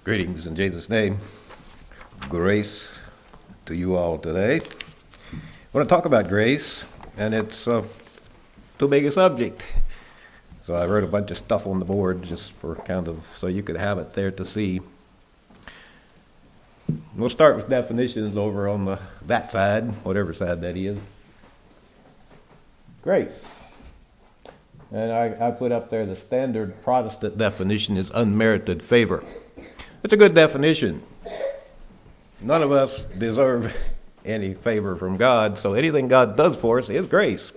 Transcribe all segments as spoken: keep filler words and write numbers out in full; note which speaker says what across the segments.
Speaker 1: Greetings in Jesus' name. Grace to you all today. I want to talk about grace, and it's uh, too big a subject. So I wrote a bunch of stuff on the board just for kind of so you could have it there to see. We'll start with definitions over on the that side, whatever side that is. Grace. And I, I put up there the standard Protestant definition is unmerited favor. It's a good definition. None of us deserve any favor from God, so anything God does for us is grace.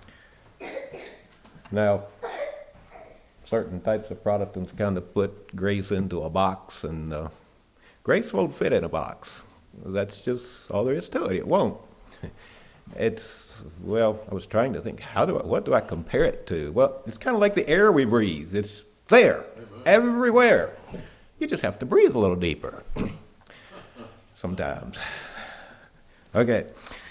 Speaker 1: Now, certain types of Protestants kind of put grace into a box, and uh, grace won't fit in a box. That's just all there is to it. It won't. It's, well, I was trying to think, how do I, what do I compare it to? Well, it's kind of like the air we breathe. It's there, everywhere. You just have to breathe a little deeper. Sometimes. Okay.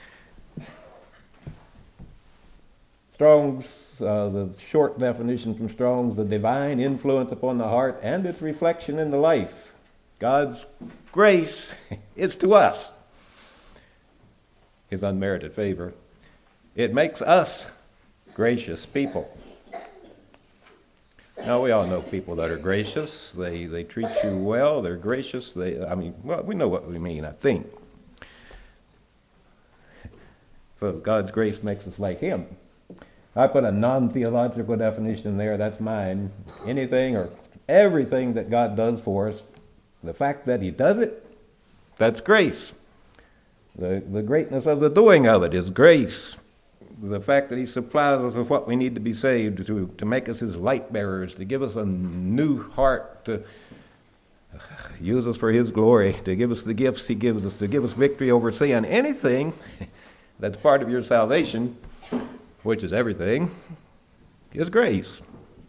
Speaker 1: Strong's, uh, the short definition from Strong's, the divine influence upon the heart and its reflection in the life. God's grace is to us His unmerited favor. It makes us gracious people. Now, we all know people that are gracious. They they treat you well. They're gracious. They, I mean, well, we know what we mean, I think. So God's grace makes us like Him. I put a non-theological definition there. That's mine. Anything or everything that God does for us, the fact that He does it, that's grace. The, the greatness of the doing of it is grace. The fact that He supplies us with what we need to be saved, to, to make us His light bearers, to give us a new heart, to use us for His glory, to give us the gifts He gives us, to give us victory over sin. Anything that's part of your salvation, which is everything, is grace.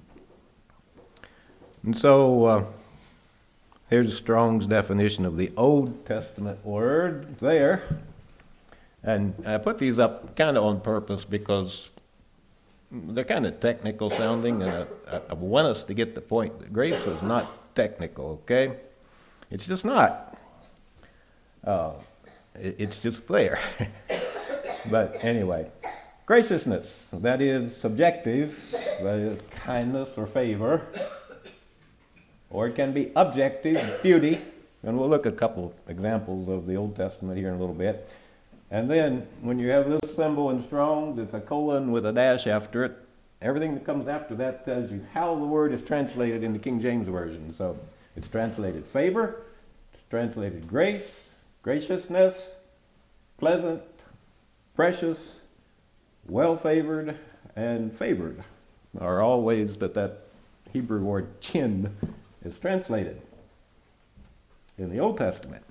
Speaker 1: And so, uh, here's Strong's definition of the Old Testament word there. And I put these up kind of on purpose because they're kind of technical sounding, and I, I want us to get the point that grace is not technical, okay? It's just not. Uh, it, it's just there. But anyway, graciousness, that is subjective, that is kindness or favor, or it can be objective, beauty, and we'll look at a couple examples of the Old Testament here in a little bit. And then, when you have this symbol in Strong's, it's a colon with a dash after it. Everything that comes after that tells you how the word is translated in the King James Version. So, it's translated favor, it's translated grace, graciousness, pleasant, precious, well-favored, and favored are all ways that that Hebrew word chin is translated in the Old Testament.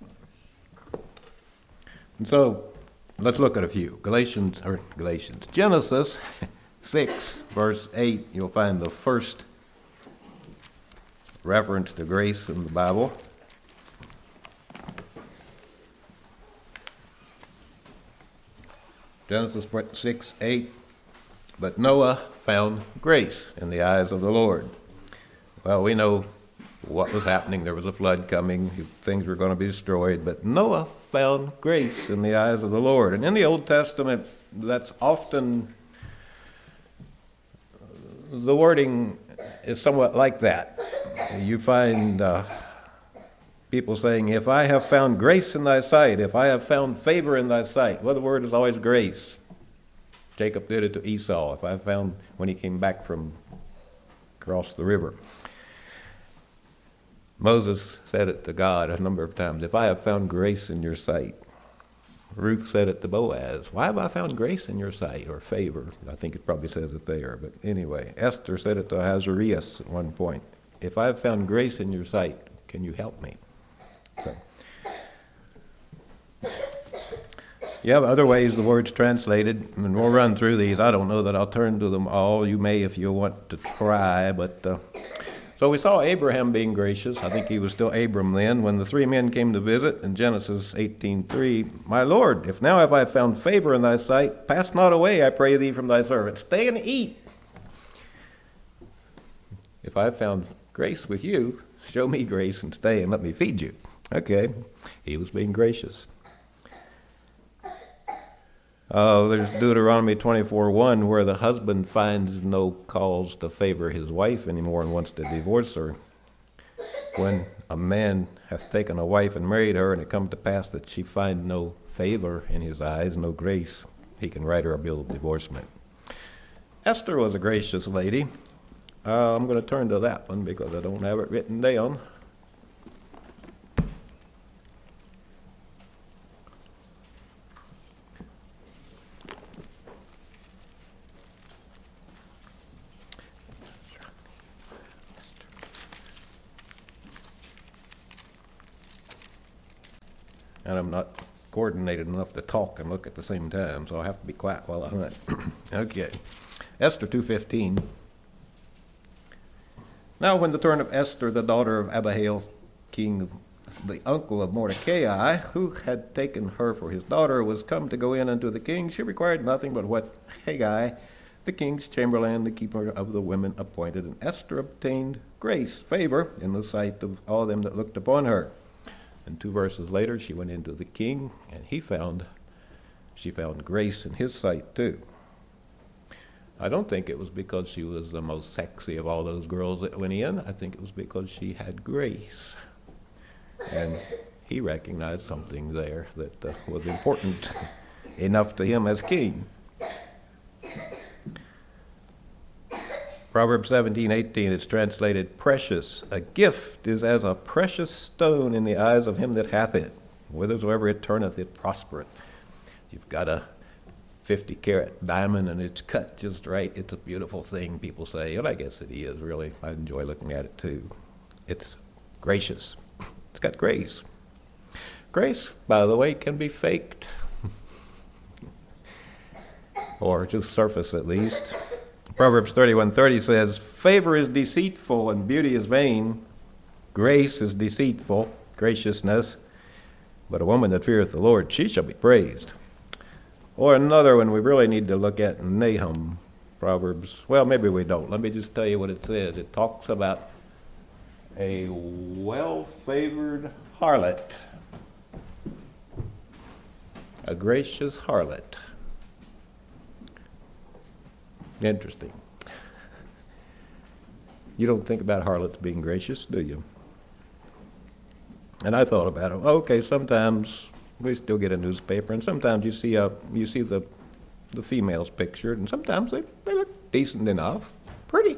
Speaker 1: And so, let's look at a few. Galatians, or Galatians, Genesis six, verse eight, you'll find the first reference to grace in the Bible. Genesis six, eight, but Noah found grace in the eyes of the Lord. Well, we know what was happening. There was a flood coming. Things were going to be destroyed. But Noah found grace in the eyes of the Lord. And in the Old Testament, that's often, the wording is somewhat like that. You find uh, people saying, if I have found grace in thy sight, if I have found favor in thy sight. Well, the word is always grace. Jacob did it to Esau. If I found, when he came back from across the river. Moses said it to God a number of times. If I have found grace in your sight. Ruth said it to Boaz. Why have I found grace in your sight? Or favor. I think it probably says it there. But anyway, Esther said it to Ahasuerus at one point. If I have found grace in your sight, can you help me? So, you have other ways the word's translated, and we'll run through these. I don't know that I'll turn to them all. You may if you want to try, but... Uh, So we saw Abraham being gracious. I think he was still Abram then. When the three men came to visit in Genesis eighteen three, my Lord, if now have I found favor in thy sight, pass not away, I pray thee, from thy servant. Stay and eat. If I have found grace with you, Show me grace and stay and let me feed you. Okay, he was being gracious. Uh, there's Deuteronomy twenty-four one where the husband finds no cause to favor his wife anymore and wants to divorce her. When a man hath taken a wife and married her, and it come to pass that she find no favor in his eyes, no grace, he can write her a bill of divorcement. Esther was a gracious lady. Uh, I'm going to turn to that one because I don't have it written down. And I'm not coordinated enough to talk and look at the same time, so I have to be quiet while I hunt. Okay. Esther two fifteen. Now when the turn of Esther, the daughter of Abihail, king, the uncle of Mordecai, who had taken her for his daughter, was come to go in unto the king, she required nothing but what Haggai, the king's chamberlain, the keeper of the women, appointed. And Esther obtained grace, favor, in the sight of all them that looked upon her. And two verses later, she went into the king, and he found, she found grace in his sight too. I don't think it was because she was the most sexy of all those girls that went in. I think it was because she had grace. And he recognized something there that uh, was important enough to him as king. Proverbs seventeen eighteen is translated, precious. A gift is as a precious stone in the eyes of him that hath it. Whithersoever it turneth, it prospereth. If you've got a fifty carat diamond and it's cut just right, it's a beautiful thing, people say. And I guess it is, really. I enjoy looking at it too. It's gracious. It's got grace. Grace, by the way, can be faked. Or just surface at least. Proverbs thirty-one thirty says, favor is deceitful and beauty is vain. Grace is deceitful, graciousness. But a woman that feareth the Lord, she shall be praised. Or another one we really need to look at in Nahum, Proverbs. Well, maybe we don't. Let me just tell you what it says. It talks about a well-favored harlot. A gracious harlot. Interesting. You don't think about harlots being gracious, do you? And I thought about it. Okay, sometimes we still get a newspaper, and sometimes you see a you see the the females pictured, and sometimes they, they look decent enough, pretty.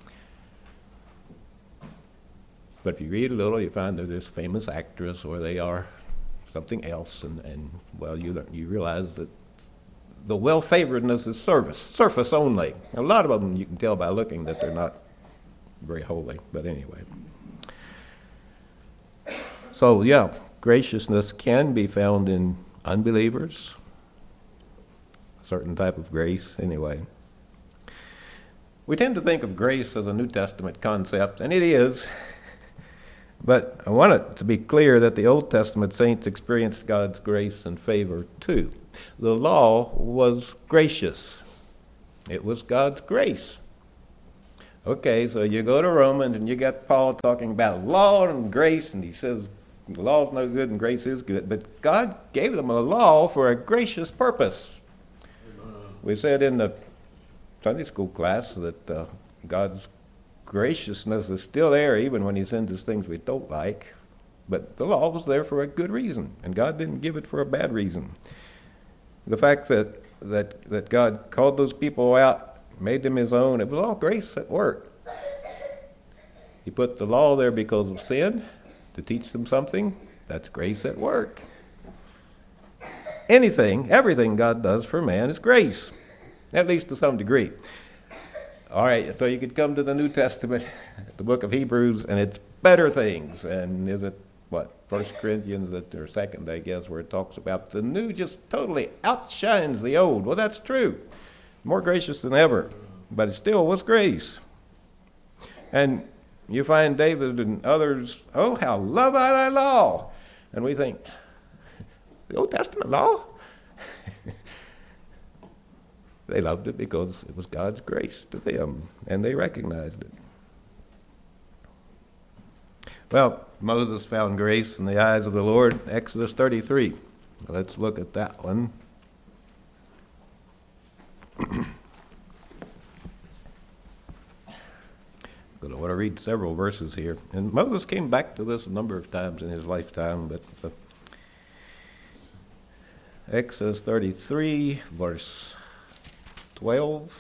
Speaker 1: But if you read a little, you find they're this famous actress, or they are something else, and, and well, you you realize that the well-favoredness is surface, surface only. A lot of them you can tell by looking that they're not very holy, but anyway. So yeah, graciousness can be found in unbelievers, a certain type of grace anyway. We tend to think of grace as a New Testament concept, and it is, but I want it to be clear that the Old Testament saints experienced God's grace and favor too. The law was gracious. It was God's grace. Okay, so you go to Romans and you got Paul talking about law and grace, and he says the law is no good and grace is good. But God gave them a law for a gracious purpose. Amen. We said in the Sunday school class that uh, God's graciousness is still there even when he sends us things we don't like. But the law was there for a good reason, and God didn't give it for a bad reason. The fact that, that, that God called those people out, made them his own, it was all grace at work. He put the law there because of sin, to teach them something. That's grace at work. Anything, everything God does for man is grace, at least to some degree. All right, so you could come to the New Testament, the book of Hebrews, and it's better things. And is it, what, First Corinthians, or second, I guess, where it talks about the new just totally outshines the old. Well, that's true. More gracious than ever. But it still was grace. And you find David and others, oh, how love I thy law. And we think, the Old Testament law? They loved it because it was God's grace to them, and they recognized it. Well, Moses found grace in the eyes of the Lord, Exodus thirty-three. Let's look at that one. I want to read several verses here. And Moses came back to this a number of times in his lifetime, but uh, Exodus thirty-three, verse twelve.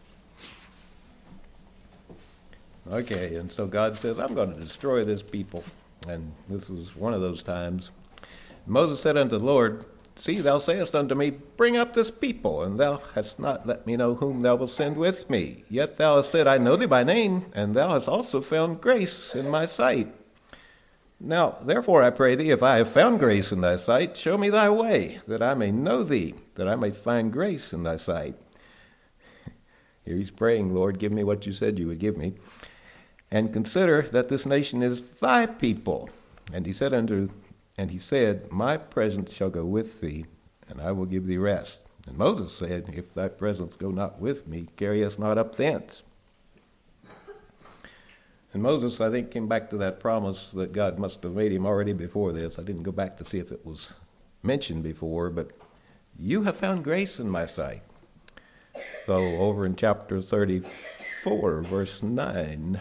Speaker 1: Okay, and so God says, I'm going to destroy this people. And this is one of those times. Moses said unto the Lord, See, thou sayest unto me, Bring up this people, and thou hast not let me know whom thou wilt send with me. Yet thou hast said, I know thee by name, and thou hast also found grace in my sight. Now, therefore, I pray thee, if I have found grace in thy sight, show me thy way, that I may know thee, that I may find grace in thy sight. Here he's praying, Lord, give me what you said you would give me. And consider that this nation is thy people. And he said unto And he said, My presence shall go with thee, and I will give thee rest. And Moses said, If thy presence go not with me, carry us not up thence. And Moses, I think, came back to that promise that God must have made him already before this. I didn't go back to see if it was mentioned before, but you have found grace in my sight. So over in chapter thirty-four, verse nine,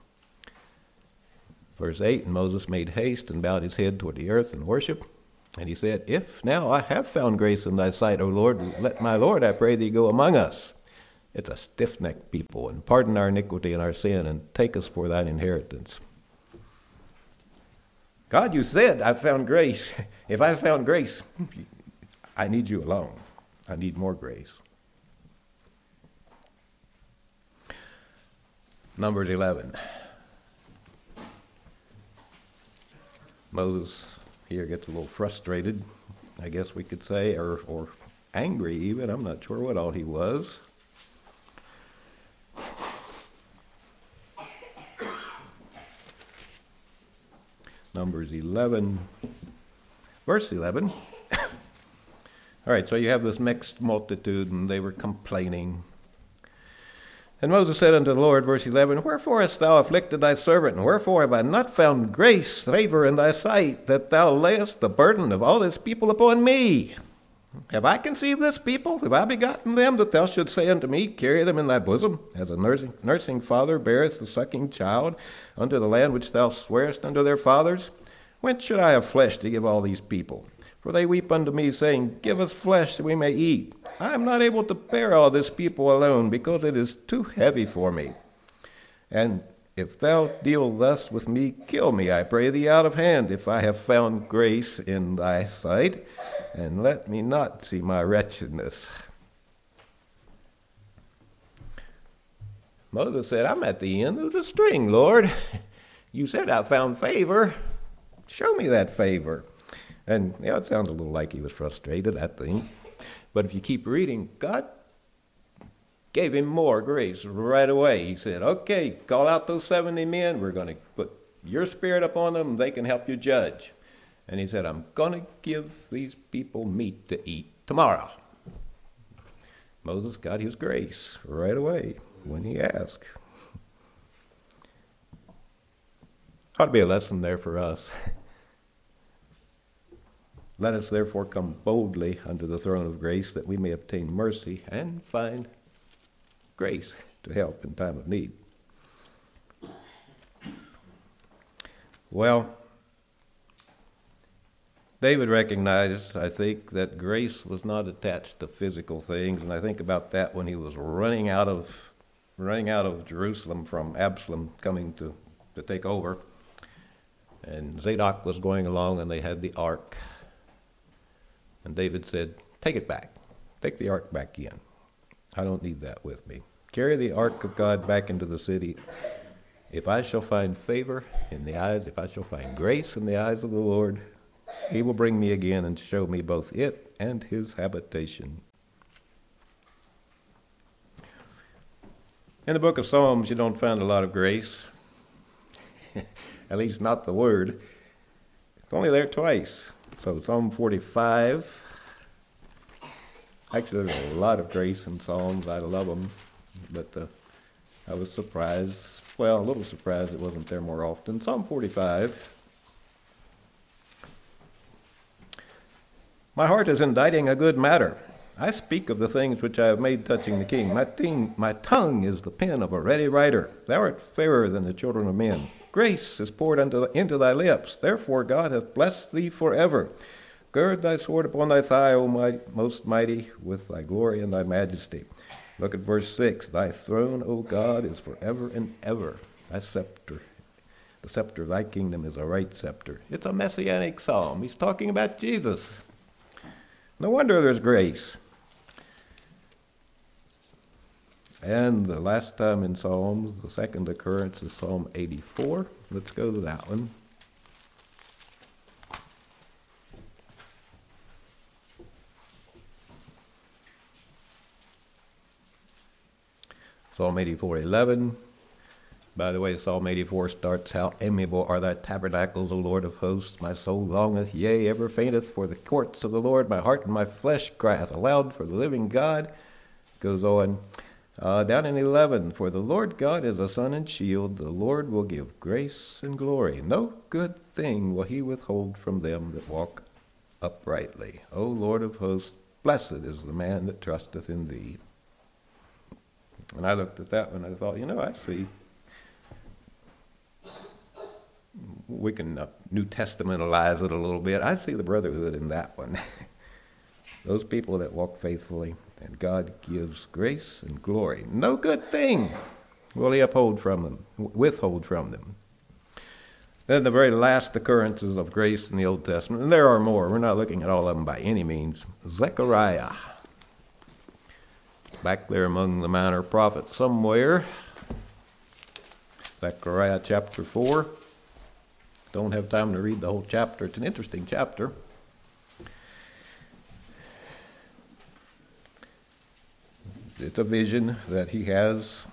Speaker 1: verse eight, and Moses made haste and bowed his head toward the earth and worshiped. And he said, If now I have found grace in thy sight, O Lord, let my Lord, I pray thee, go among us. It's a stiff-necked people, and pardon our iniquity and our sin, and take us for thine inheritance. God, you said, I've found grace. If I've found grace, I need you alone. I need more grace. Numbers eleven. Moses here gets a little frustrated, I guess we could say, or, or angry even. I'm not sure what all he was. Numbers eleven, verse eleven. All right, so you have this mixed multitude, and they were complaining. And Moses said unto the Lord, verse eleven, Wherefore hast thou afflicted thy servant, and wherefore have I not found grace, favor in thy sight, that thou layest the burden of all this people upon me? Have I conceived this people? Have I begotten them, that thou shouldst say unto me, Carry them in thy bosom, as a nursing, nursing father beareth the sucking child, unto the land which thou swarest unto their fathers? Whence should I have flesh to give all these people? For they weep unto me, saying, Give us flesh that we may eat. I am not able to bear all this people alone, because it is too heavy for me. And if thou deal thus with me, kill me, I pray thee, out of hand, if I have found grace in thy sight, and let me not see my wretchedness. Moses said, I'm at the end of the string, Lord. You said I found favor. Show me that favor. And yeah, it sounds a little like he was frustrated, I think. But if you keep reading, God gave him more grace right away. He said, okay, call out those seventy men. We're going to put your spirit upon them, and they can help you judge. And he said, I'm going to give these people meat to eat tomorrow. Moses got his grace right away when he asked. Ought to be a lesson there for us. Let us therefore come boldly unto the throne of grace, that we may obtain mercy and find grace to help in time of need. Well, David recognized, I think, that grace was not attached to physical things, and I think about that when he was running out of running out of Jerusalem from Absalom coming to, to take over. And Zadok was going along, and they had the ark. And David said, take it back. Take the ark back in. I don't need that with me. Carry the ark of God back into the city. If I shall find favor in the eyes, if I shall find grace in the eyes of the Lord, he will bring me again and show me both it and his habitation. In the book of Psalms, you don't find a lot of grace. At least not the word. It's only there twice. So Psalm forty-five. Actually, there's a lot of grace in Psalms. I love them. But uh, I was surprised well, a little surprised it wasn't there more often. Psalm forty-five. My heart is inditing a good matter. I speak of the things which I have made touching the king. My, ting, my tongue is the pen of a ready writer. Thou art fairer than the children of men. Grace is poured unto the, into thy lips. Therefore God hath blessed thee forever. Gird thy sword upon thy thigh, O my, most mighty, with thy glory and thy majesty. Look at verse six. Thy throne, O God, is forever and ever. Thy scepter, the scepter of thy kingdom is a right scepter. It's a messianic psalm. He's talking about Jesus. No wonder there's grace. And the last time in Psalms, the second occurrence is Psalm eighty-four. Let's go to that one. Psalm eighty-four eleven. By the way, Psalm eighty-four starts, How amiable are thy tabernacles, O Lord of hosts! My soul longeth, yea, ever fainteth for the courts of the Lord. My heart and my flesh crieth aloud for the living God. Goes on. Uh, down in eleven, For the Lord God is a sun and shield. The Lord will give grace and glory. No good thing will he withhold from them that walk uprightly. O Lord of hosts, blessed is the man that trusteth in thee. And I looked at that one and I thought, you know, I see. We can uh, New Testamentalize it a little bit. I see the brotherhood in that one. Those people that walk faithfully, and God gives grace and glory. No good thing will he uphold from them, withhold from them. Then the very last occurrences of grace in the Old Testament, and there are more. We're not looking at all of them by any means. Zechariah, back there among the minor prophets somewhere. Zechariah chapter four. Don't have time to read the whole chapter. It's an interesting chapter. It's a vision that he has.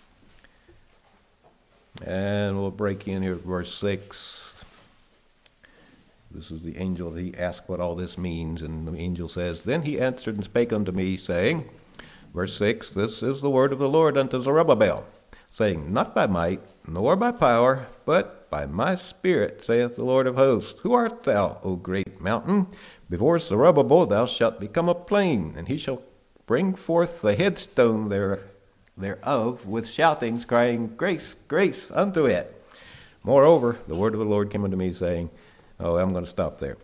Speaker 1: And we'll break in here at verse six. This is the angel that he asked what all this means. And the angel says, Then he answered and spake unto me, saying, verse six, This is the word of the Lord unto Zerubbabel, saying, Not by might, nor by power, but by my spirit, saith the Lord of hosts. Who art thou, O great mountain? Before Zerubbabel thou shalt become a plain, and he shall bring forth the headstone there, thereof with shoutings, crying, Grace, grace unto it. Moreover, the word of the Lord came unto me, saying, Oh, I'm going to stop there.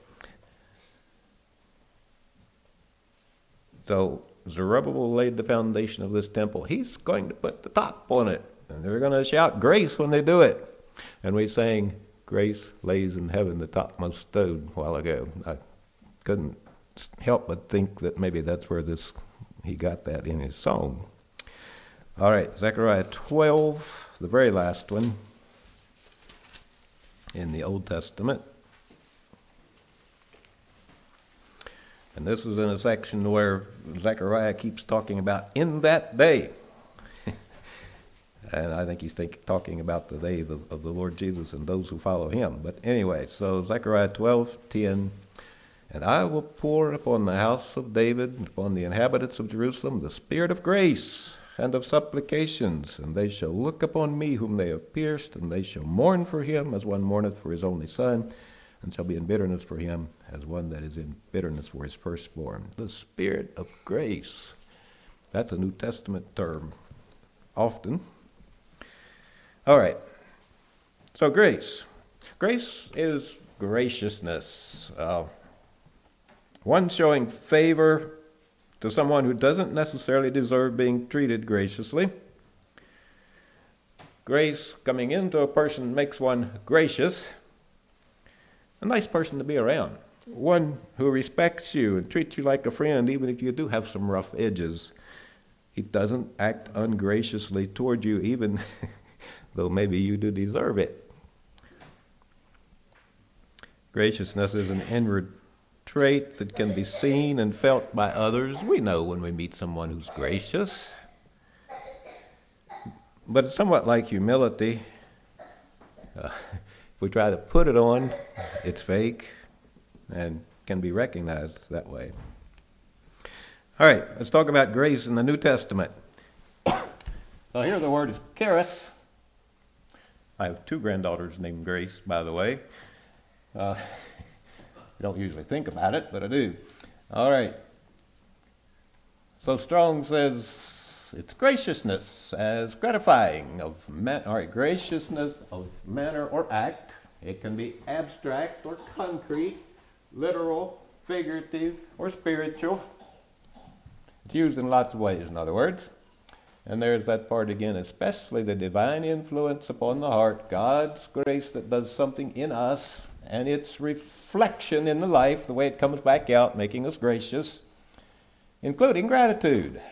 Speaker 1: So Zerubbabel laid the foundation of this temple. He's going to put the top on it. And they're going to shout grace when they do it. And we sang, Grace lays in heaven the topmost stone a while ago. I couldn't help but think that maybe that's where this he got that in his song. All right, Zechariah twelve, the very last one in the Old Testament. And this is in a section where Zechariah keeps talking about in that day. And I think he's think, talking about the day of, of the Lord Jesus and those who follow him. But anyway, so Zechariah twelve ten. And I will pour upon the house of David, and upon the inhabitants of Jerusalem, the spirit of grace and of supplications. And they shall look upon me whom they have pierced, and they shall mourn for him as one mourneth for his only son, and shall be in bitterness for him as one that is in bitterness for his firstborn. The spirit of grace. That's a New Testament term, often. All right. So grace. Grace is graciousness. Uh, one showing favor to someone who doesn't necessarily deserve being treated graciously. Grace coming into a person makes one gracious. A nice person to be around. One who respects you and treats you like a friend, even if you do have some rough edges. He doesn't act ungraciously toward you, even though maybe you do deserve it. Graciousness is an inward trait that can be seen and felt by others. We know when we meet someone who's gracious. But it's somewhat like humility. Uh, if we try to put it on, it's fake and can be recognized that way. All right, let's talk about grace in the New Testament. So here the word is charis. I have two granddaughters named Grace, by the way. Uh, I don't usually think about it, but I do. All right. So Strong says it's graciousness as gratifying of man. All right, graciousness of manner or act. It can be abstract or concrete, literal, figurative, or spiritual. It's used in lots of ways, in other words. And there's that part again, especially the divine influence upon the heart, God's grace that does something in us, and its reflection in the life, the way it comes back out, making us gracious, including gratitude.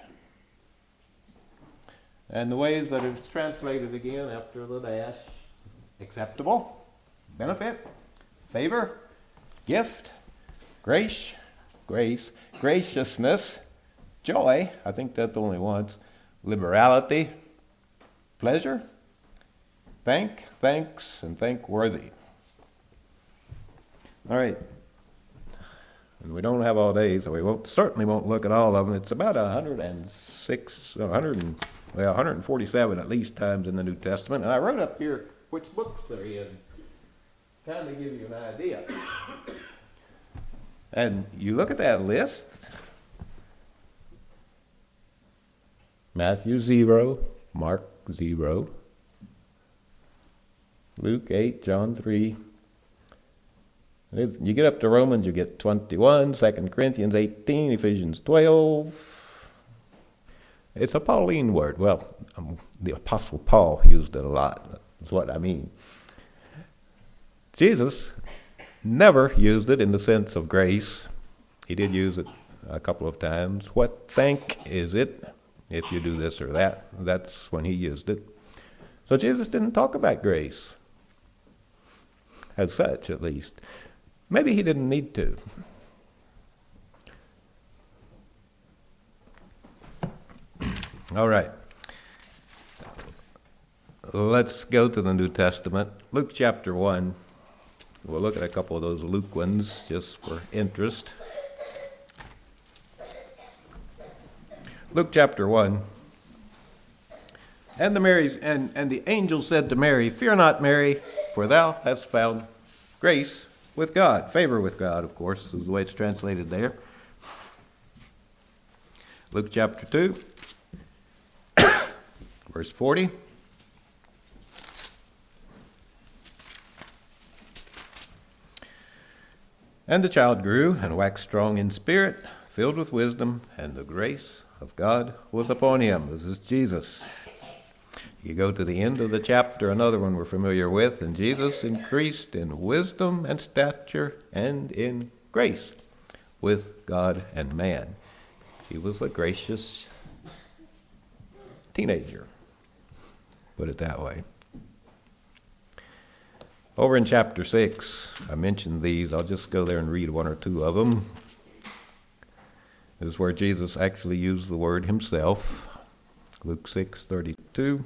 Speaker 1: And the ways that it's translated again after the dash: acceptable, benefit, favor, gift, grace, grace, graciousness, joy, I think that's only once, liberality, pleasure, thank, thanks, and thankworthy. All right. And we don't have all day, so we won't certainly won't look at all of them. It's about one hundred six, one hundred, well, one hundred forty-seven at least times in the New Testament. And I wrote up here which books they're in, kind of give you an idea. And you look at that list: Matthew zero, Mark zero, Luke eight, John three. You get up to Romans, you get twenty-one, Second Corinthians eighteen, Ephesians twelve. It's a Pauline word. Well, um, the Apostle Paul used it a lot. That's what I mean. Jesus never used it in the sense of grace. He did use it a couple of times. What thank is it? If you do this or that, that's when he used it. So Jesus didn't talk about grace, as such at least. Maybe he didn't need to. All right. Let's go to the New Testament. Luke chapter one. We'll look at a couple of those Luke ones just for interest. Luke chapter one. And the Mary's and, and the angel said to Mary, "Fear not, Mary, for thou hast found grace with God." Favor with God, of course, is the way it's translated there. Luke chapter two, verse forty. And the child grew and waxed strong in spirit, filled with wisdom, and the grace of God was upon him. This is Jesus. You go to the end of the chapter, another one we're familiar with, and Jesus increased in wisdom and stature and in grace with God and man. He was a gracious teenager, put it that way. Over in chapter six, I mentioned these. I'll just go there and read one or two of them. This is where Jesus actually used the word himself. Luke six thirty-two.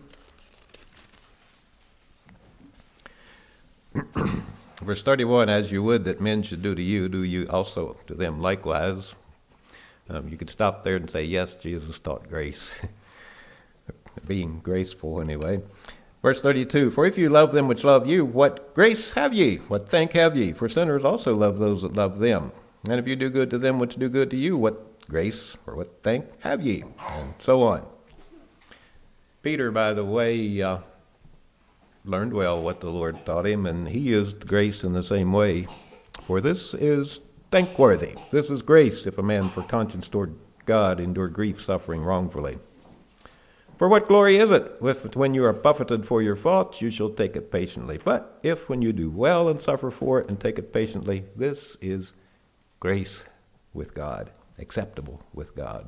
Speaker 1: Verse thirty-one, "As you would that men should do to you, do you also to them likewise." Um, you could stop there and say, yes, Jesus taught grace. Being graceful anyway. Verse thirty-two, "For if you love them which love you, what grace have ye? What thank have ye? For sinners also love those that love them. And if you do good to them which do good to you, what grace or what thank have ye?" And so on. Peter, by the way, uh, learned well what the Lord taught him, and he used grace in the same way. "For this is thankworthy. This is grace, if a man for conscience toward God endure grief, suffering wrongfully. For what glory is it, if when you are buffeted for your faults, you shall take it patiently? But if when you do well and suffer for it and take it patiently, this is grace with God, acceptable with God."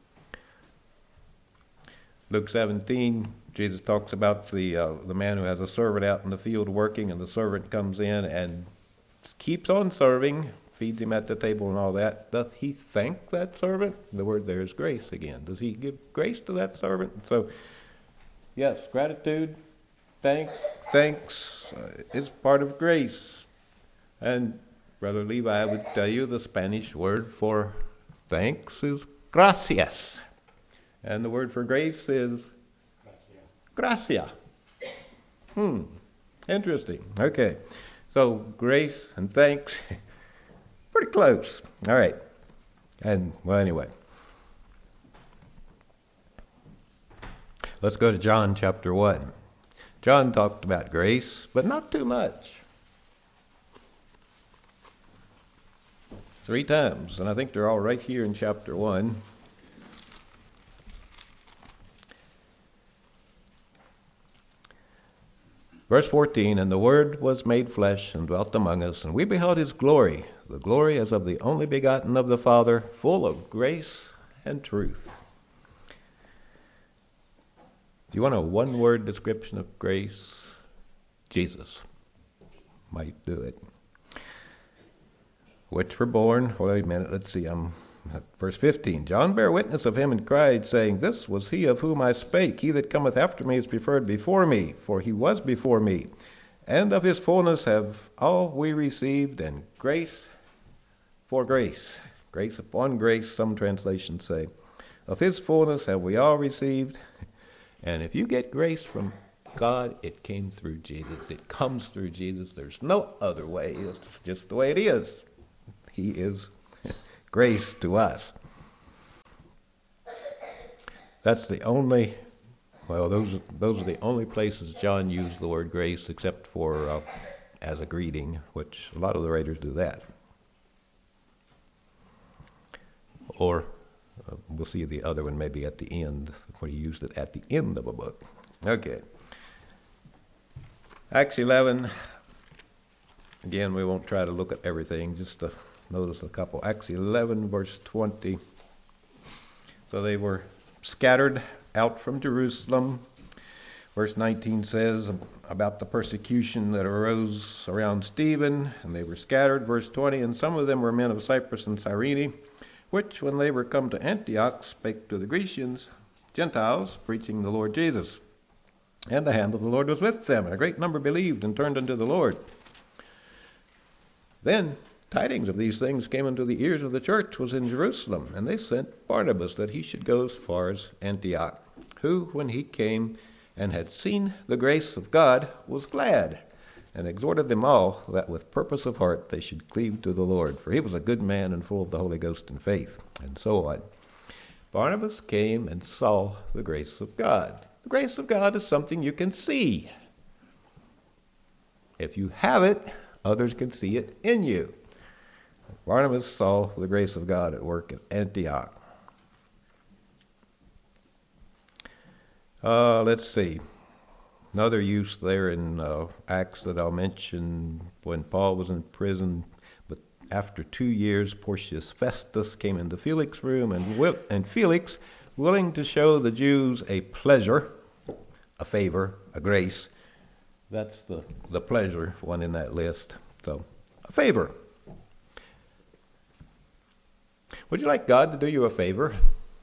Speaker 1: Luke seventeen, Jesus talks about the uh, the man who has a servant out in the field working, and the servant comes in and keeps on serving, feeds him at the table and all that. Doth he thank that servant? The word there is grace again. Does he give grace to that servant? So, yes, gratitude, thank, thanks uh, is part of grace. And Brother Levi would tell you the Spanish word for thanks is gracias. And the word for grace is gracia. Hmm. Interesting. Okay. So grace and thanks, pretty close. All right. And, well, anyway. Let's go to John chapter one. John talked about grace, but not too much. Three times, and I think they're all right here in chapter one. Verse fourteen, and the Word was made flesh and dwelt among us, and we beheld his glory, the glory as of the only begotten of the Father, full of grace and truth. Do you want a one-word description of grace? Jesus might do it. Which were born, wait a minute, let's see, I'm at verse fifteen. John bare witness of him and cried, saying, This was he of whom I spake. He that cometh after me is preferred before me, for he was before me. And of his fullness have all we received, and grace for grace. Grace upon grace, some translations say. Of his fullness have we all received. And if you get grace from God, it came through Jesus. It comes through Jesus. There's no other way. It's just the way it is. He is grace to us. That's the only, well, those those are the only places John used the word grace, except for uh, as a greeting, which a lot of the writers do that. Or uh, we'll see the other one maybe at the end, when he used it at the end of a book. Okay. Acts eleven. Again, we won't try to look at everything, just to notice a couple. Acts eleven, verse twenty. So they were scattered out from Jerusalem. Verse nineteen says about the persecution that arose around Stephen, and they were scattered. Verse twenty, and some of them were men of Cyprus and Cyrene, which, when they were come to Antioch, spake to the Grecians, Gentiles, preaching the Lord Jesus. And the hand of the Lord was with them, and a great number believed and turned unto the Lord. Then tidings of these things came unto the ears of the church was in Jerusalem, and they sent Barnabas that he should go as far as Antioch, who, when he came and had seen the grace of God, was glad, and exhorted them all that with purpose of heart they should cleave to the Lord, for he was a good man and full of the Holy Ghost and faith, and so on. Barnabas came and saw the grace of God. The grace of God is something you can see. If you have it, others can see it in you. Barnabas saw the grace of God at work at Antioch. Uh, let's see. Another use there in uh, Acts that I'll mention, when Paul was in prison, but after two years, Porcius Festus came into Felix's room, and, will, and Felix, willing to show the Jews a pleasure, a favor, a grace, that's the, the pleasure one in that list. So, a favor. Would you like God to do you a favor?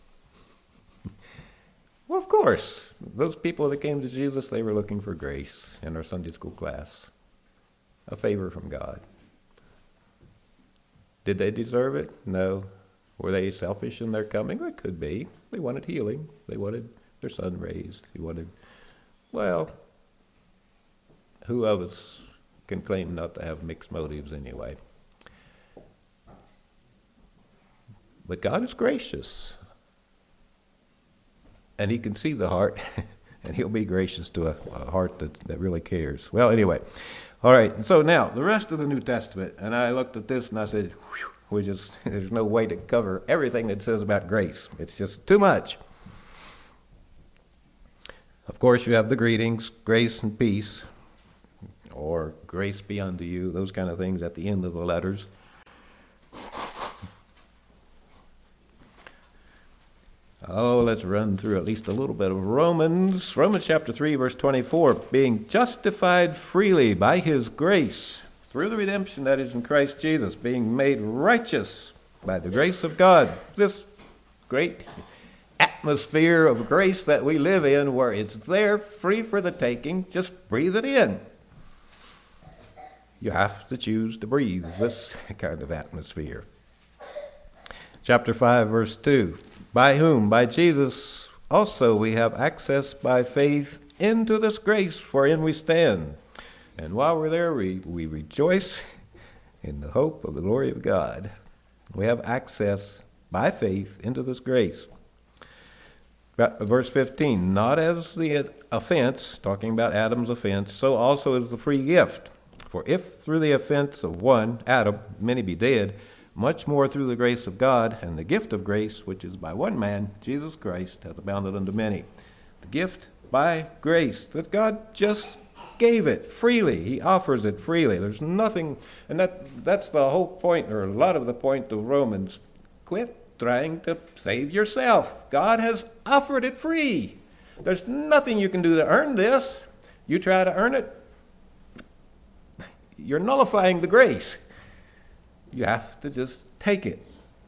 Speaker 1: Well, of course. Those people that came to Jesus, they were looking for grace in our Sunday school class. A favor from God. Did they deserve it? No. Were they selfish in their coming? It could be. They wanted healing. They wanted their son raised. They wanted, well, who of us can claim not to have mixed motives anyway? But God is gracious. And he can see the heart, and he'll be gracious to a, a heart that, that really cares. Well, anyway. All right. And so now, the rest of the New Testament. And I looked at this and I said, whew, we just, there's no way to cover everything that says about grace. It's just too much. Of course, you have the greetings, grace and peace, or grace be unto you, those kind of things at the end of the letters. Oh, let's run through at least a little bit of Romans. Romans chapter three, verse twenty-four. Being justified freely by his grace, through the redemption that is in Christ Jesus, being made righteous by the grace of God. This great atmosphere of grace that we live in, where it's there free for the taking, just breathe it in. You have to choose to breathe this kind of atmosphere. Chapter five, verse two. By whom? By Jesus also we have access by faith into this grace wherein we stand, And while we're there, we, we rejoice in the hope of the glory of God. We have access by faith into this grace. Verse fifteen, not as the offense, talking about Adam's offense, so also is the free gift. For if through the offense of one, Adam, many be dead, much more through the grace of God and the gift of grace, which is by one man, Jesus Christ, hath abounded unto many. The gift by grace, that God just gave it freely. He offers it freely. There's nothing, and that that's the whole point, or a lot of the point of Romans. Quit trying to save yourself. God has offered it free. There's nothing you can do to earn this. You try to earn it, you're nullifying the grace. You have to just take it.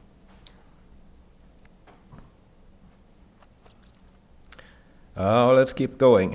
Speaker 1: Oh, let's keep going.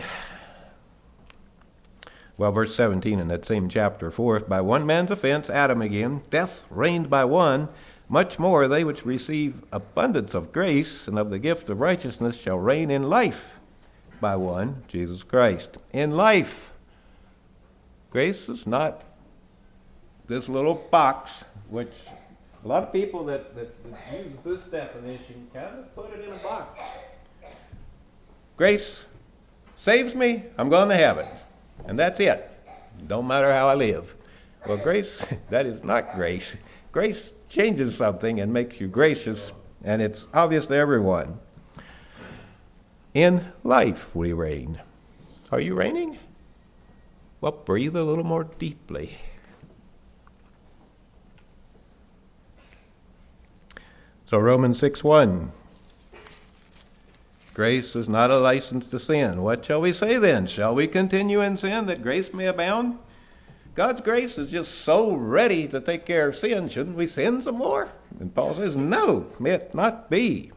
Speaker 1: Well, verse seventeen in that same chapter. For if by one man's offense, Adam again, death reigned by one, much more they which receive abundance of grace and of the gift of righteousness shall reign in life by one, Jesus Christ. In life. Grace is not this little box, which a lot of people that, that, that use this definition kind of put it in a box. Grace saves me, I'm going to heaven. And that's it. Don't matter how I live. Well, grace, that is not grace. Grace changes something and makes you gracious, and it's obvious to everyone. In life we reign. Are you reigning? Well, breathe a little more deeply. So Romans six one. Grace is not a license to sin. What shall we say then? Shall we continue in sin that grace may abound? God's grace is just so ready to take care of sin. Shouldn't we sin some more? And Paul says, no, may it not be.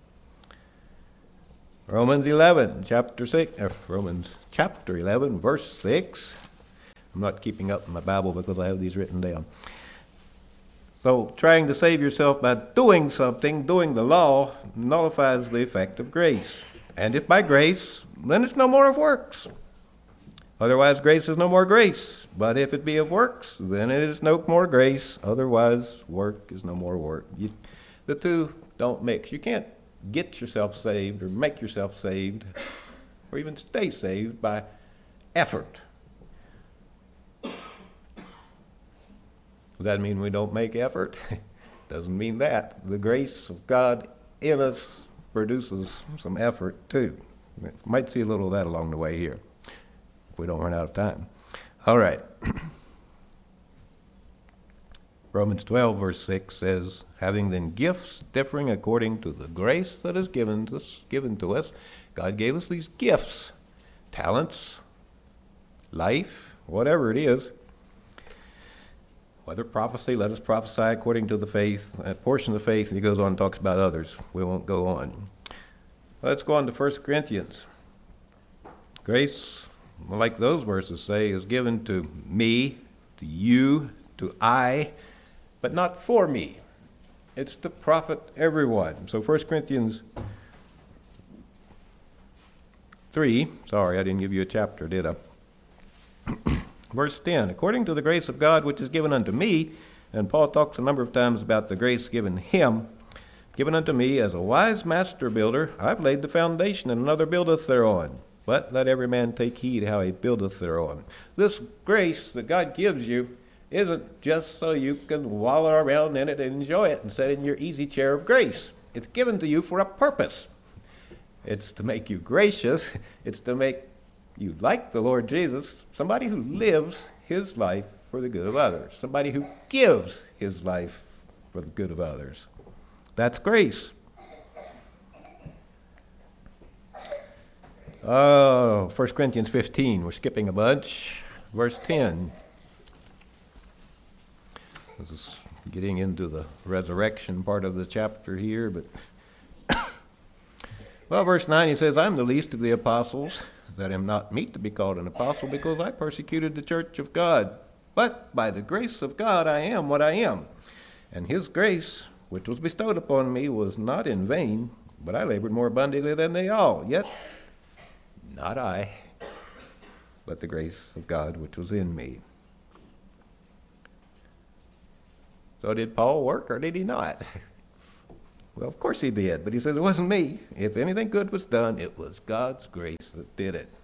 Speaker 1: Romans eleven, chapter six, uh, Romans chapter eleven, verse six. I'm not keeping up in my Bible because I have these written down. So trying to save yourself by doing something, doing the law, nullifies the effect of grace. And if by grace, then it's no more of works. Otherwise grace is no more grace. But if it be of works, then it is no more grace. Otherwise work is no more work. You, the two don't mix. You can't get yourself saved or make yourself saved or even stay saved by effort. Does that mean we don't make effort? Doesn't mean that. The grace of God in us produces some effort too. We might see a little of that along the way here if we don't run out of time. All right. Romans twelve verse six says, having then gifts differing according to the grace that is given to us, given to us, God gave us these gifts, talents, life, whatever it is. Whether prophecy, let us prophesy according to the faith, a portion of the faith, and he goes on and talks about others. We won't go on. Let's go on to First Corinthians. Grace, like those verses say, is given to me, to you, to I, but not for me. It's to profit everyone. So First Corinthians three, sorry, I didn't give you a chapter, did I? Verse ten, according to the grace of God which is given unto me, and Paul talks a number of times about the grace given him, given unto me as a wise master builder, I've laid the foundation, and another buildeth thereon. But let every man take heed how he buildeth thereon. This grace that God gives you isn't just so you can wallow around in it and enjoy it and sit in your easy chair of grace. It's given to you for a purpose. It's to make you gracious. It's to make you, like the Lord Jesus, somebody who lives his life for the good of others. Somebody who gives his life for the good of others. That's grace. Oh, First Corinthians fifteen. We're skipping a bunch. Verse ten. This is getting into the resurrection part of the chapter here, but well, verse nine, he says, I'm the least of the apostles, that am not meet to be called an apostle, because I persecuted the church of God. But by the grace of God I am what I am. And his grace, which was bestowed upon me, was not in vain, but I labored more abundantly than they all. Yet not I, but the grace of God which was in me. So did Paul work or did he not? Well, of course he did, but he says it wasn't me. If anything good was done, it was God's grace that did it.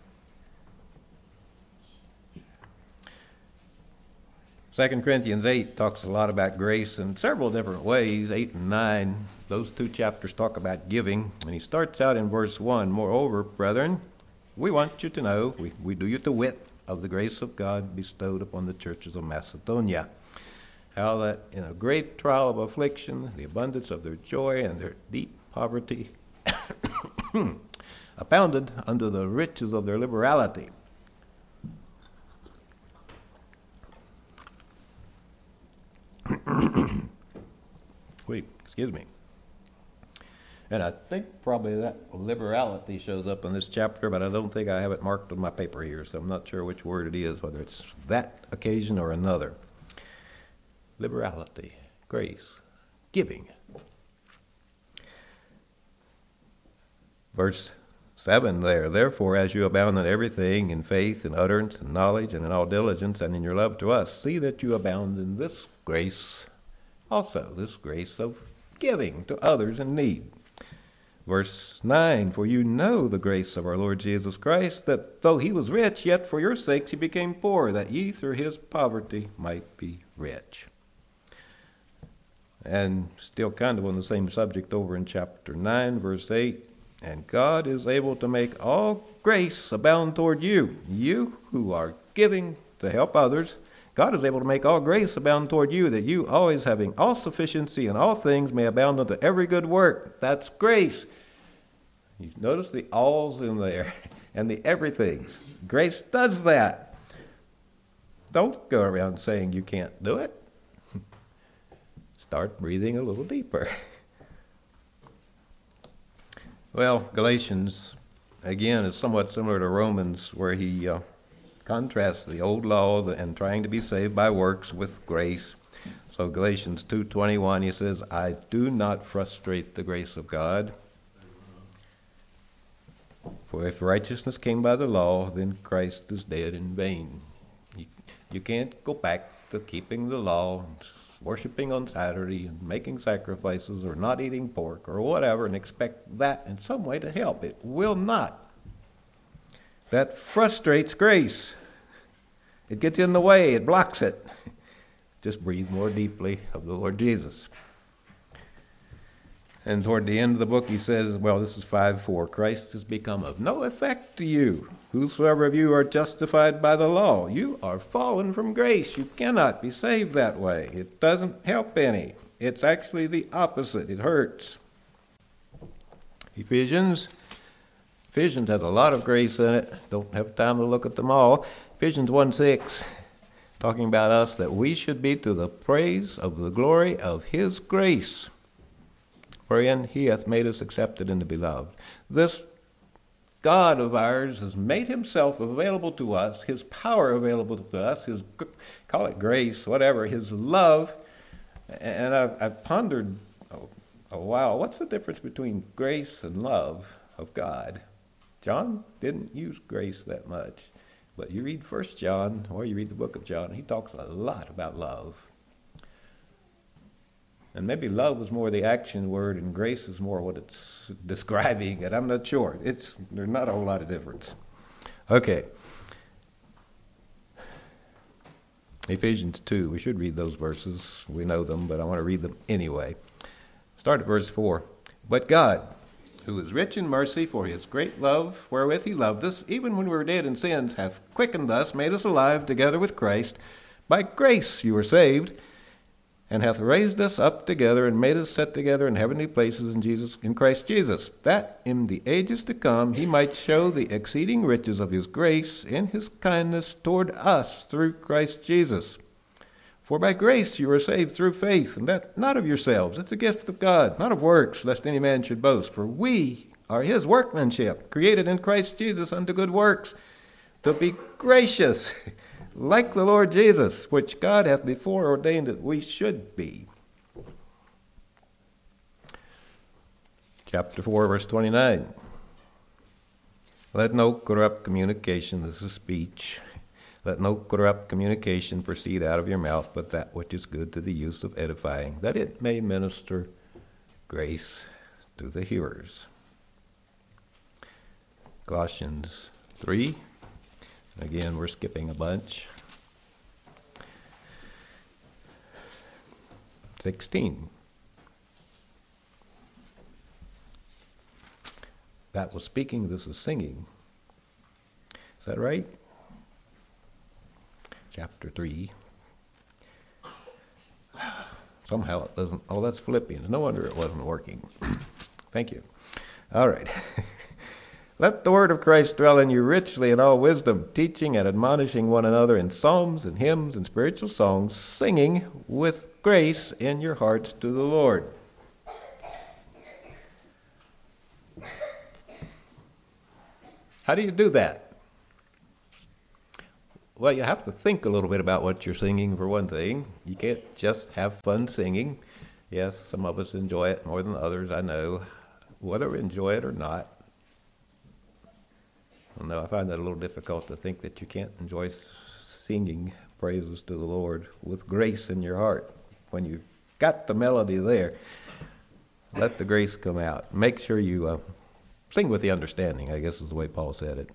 Speaker 1: Second Corinthians eight talks a lot about grace in several different ways. eight and nine, those two chapters talk about giving. And he starts out in verse one, moreover, brethren, we want you to know, we, we do you to wit of the grace of God bestowed upon the churches of Macedonia. How that in a great trial of affliction, the abundance of their joy and their deep poverty abounded unto the riches of their liberality. Wait, excuse me. And I think probably that liberality shows up in this chapter, but I don't think I have it marked on my paper here, so I'm not sure which word it is, whether it's that occasion or another. Liberality, grace, giving. Verse seven there, therefore as you abound in everything, in faith, in utterance, in knowledge, and in all diligence, and in your love to us, see that you abound in this grace also, this grace of giving to others in need. Verse nine, for you know the grace of our Lord Jesus Christ, that though he was rich, yet for your sakes he became poor, that ye through his poverty might be rich. And still kind of on the same subject over in chapter nine, verse eight, and God is able to make all grace abound toward you, you who are giving to help others. God is able to make all grace abound toward you, that you, always having all sufficiency in all things, may abound unto every good work. That's grace. You notice the alls in there and the everythings. Grace does that. Don't go around saying you can't do it. Start breathing a little deeper. Well, Galatians, again, is somewhat similar to Romans, where he uh, contrasts the old law and trying to be saved by works with grace. So Galatians two twenty-one, he says, I do not frustrate the grace of God. For if righteousness came by the law, then Christ is dead in vain. You, you can't go back to keeping the law, worshiping on Saturday and making sacrifices or not eating pork or whatever and expect that in some way to help. It will not. That frustrates grace. It gets in the way. It blocks it. Just breathe more deeply of the Lord Jesus. And toward the end of the book he says, well, this is five four, Christ has become of no effect to you. Whosoever of you are justified by the law, you are fallen from grace. You cannot be saved that way. It doesn't help any. It's actually the opposite. It hurts. Ephesians. Ephesians has a lot of grace in it. Don't have time to look at them all. Ephesians one six, talking about us, that we should be to the praise of the glory of his grace, wherein he hath made us accepted in the beloved. This God of ours has made himself available to us, his power available to us, his, call it grace, whatever, his love. And I've, I've pondered a while, what's the difference between grace and love of God? John didn't use grace that much. But you read First John, or you read the book of John, he talks a lot about love. And maybe love is more the action word and grace is more what it's describing it. I'm not sure. It's there's not a whole lot of difference. Okay. Ephesians two. We should read those verses. We know them, but I want to read them anyway. Start at verse four. But God, who is rich in mercy, for his great love wherewith he loved us, even when we were dead in sins, hath quickened us, made us alive together with Christ. By grace you were saved, and hath raised us up together, and made us sit together in heavenly places in Jesus, in Christ Jesus, that in the ages to come he might show the exceeding riches of his grace in his kindness toward us through Christ Jesus. For by grace you are saved through faith, and that not of yourselves. It's a gift of God, not of works, lest any man should boast. For we are his workmanship, created in Christ Jesus unto good works, to be gracious, like the Lord Jesus, which God hath before ordained that we should be. Chapter four, verse twenty-nine. Let no corrupt communication, this is speech, let no corrupt communication proceed out of your mouth, but that which is good to the use of edifying, that it may minister grace to the hearers. Colossians three. Again, we're skipping a bunch. sixteen. That was speaking, this is singing. Is that right? Chapter three. Somehow it doesn't. Oh, that's Philippians. No wonder it wasn't working. Thank you. All right. Let the word of Christ dwell in you richly in all wisdom, teaching and admonishing one another in psalms and hymns and spiritual songs, singing with grace in your hearts to the Lord. How do you do that? Well, you have to think a little bit about what you're singing, for one thing. You can't just have fun singing. Yes, some of us enjoy it more than others, I know. Whether we enjoy it or not, I don't know, I find that a little difficult to think that you can't enjoy singing praises to the Lord with grace in your heart. When you've got the melody there, let the grace come out. Make sure you uh, sing with the understanding, I guess is the way Paul said it.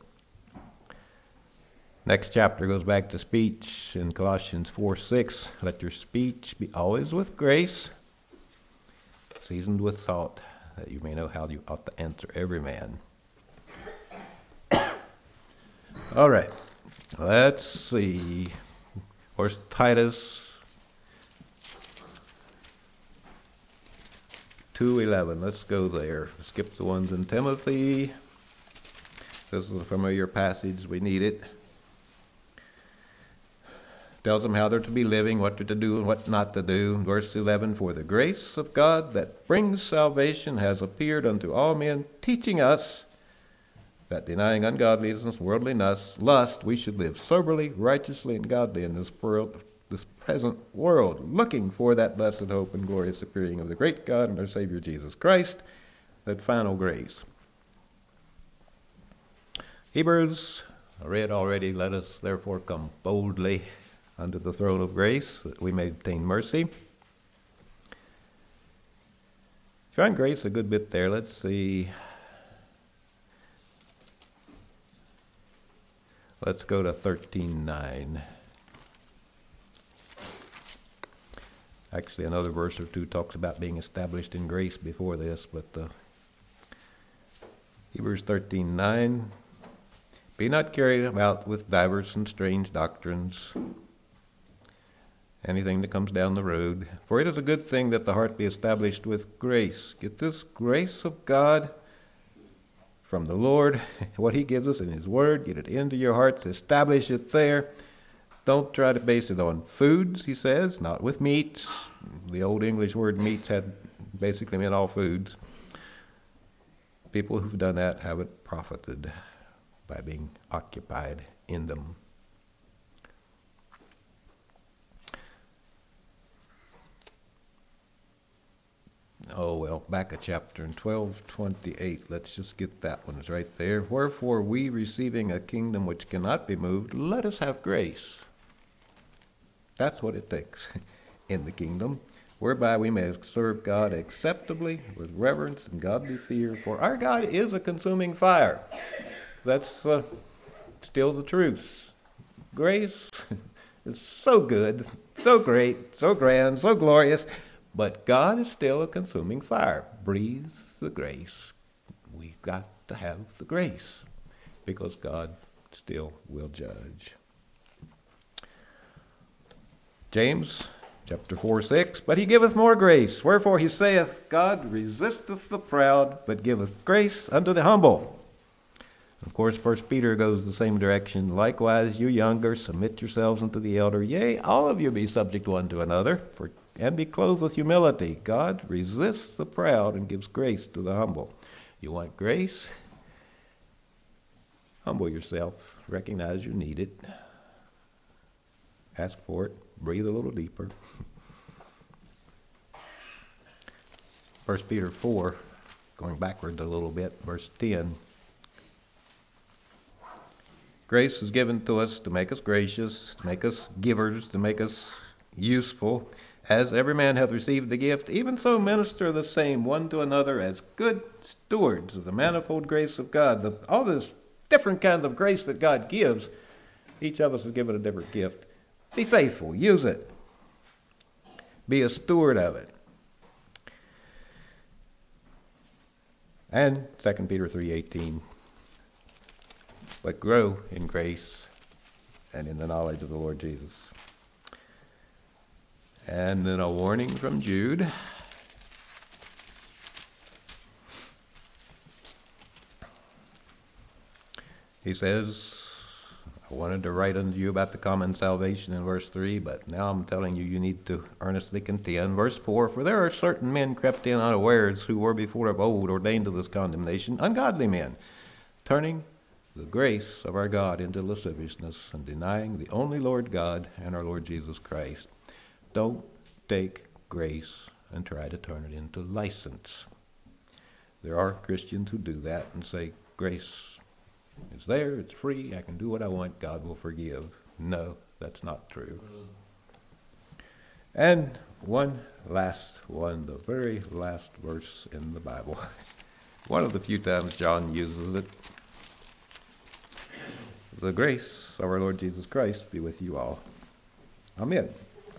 Speaker 1: Next chapter goes back to speech in Colossians four six. Let your speech be always with grace, seasoned with salt, that you may know how you ought to answer every man. All right, let's see. Where's Titus two eleven? Let's go there. Skip the ones in Timothy. This is a familiar passage. We need it. Tells them how they're to be living, what they're to do and what not to do. Verse eleven, for the grace of God that brings salvation has appeared unto all men, teaching us that denying ungodliness, worldliness, lust, we should live soberly, righteously, and godly in this world, this present world, looking for that blessed hope and glorious appearing of the great God and our Savior Jesus Christ, that final grace. Hebrews, I read already, let us therefore come boldly unto the throne of grace, that we may obtain mercy. Find grace a good bit there. Let's see. Let's go to thirteen nine. Actually, another verse or two talks about being established in grace before this, but uh, Hebrews thirteen nine. Be not carried about with divers and strange doctrines, anything that comes down the road. For it is a good thing that the heart be established with grace. Get this grace of God from the Lord, what He gives us in His Word, get it into your hearts, establish it there. Don't try to base it on foods, he says, not with meats. The old English word meats had basically meant all foods. People who've done that haven't profited by being occupied in them. Oh, well, back a chapter in twelve twenty-eight. Let's just get that one. It's right there. Wherefore we, receiving a kingdom which cannot be moved, let us have grace. That's what it takes in the kingdom, whereby we may serve God acceptably with reverence and godly fear. For our God is a consuming fire. That's uh, still the truth. Grace is so good, so great, so grand, so glorious. But God is still a consuming fire. Breathe the grace. We've got to have the grace, because God still will judge. James chapter four six. But He giveth more grace. Wherefore He saith, God resisteth the proud, but giveth grace unto the humble. Of course, First Peter goes the same direction. Likewise, you younger, submit yourselves unto the elder. Yea, all of you be subject one to another, for and be clothed with humility. God resists the proud and gives grace to the humble. You want grace? Humble yourself. Recognize you need it. Ask for it. Breathe a little deeper. First Peter four, going backward a little bit, verse ten. Grace is given to us to make us gracious, to make us givers, to make us useful. As every man hath received the gift, even so minister the same one to another as good stewards of the manifold grace of God. The, all this different kinds of grace that God gives, each of us is given a different gift. Be faithful. Use it. Be a steward of it. And Second Peter three eighteen. But grow in grace and in the knowledge of the Lord Jesus. And then a warning from Jude. He says, I wanted to write unto you about the common salvation in verse three, but now I'm telling you, you need to earnestly contend. Verse four, for there are certain men crept in unawares, who were before of old ordained to this condemnation, ungodly men, turning the grace of our God into lasciviousness, and denying the only Lord God and our Lord Jesus Christ. Don't take grace and try to turn it into license. There are Christians who do that and say, grace is there, it's free, I can do what I want, God will forgive. No, that's not true. And one last one, the very last verse in the Bible. One of the few times John uses it. The grace of our Lord Jesus Christ be with you all. Amen.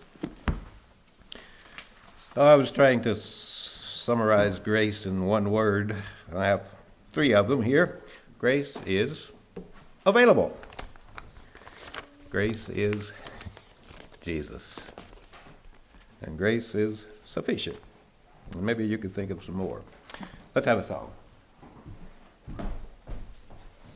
Speaker 1: Oh, I was trying to s- summarize grace in one word. I have three of them here. Grace is available. Grace is Jesus. And grace is sufficient. And maybe you could think of some more. Let's have a song.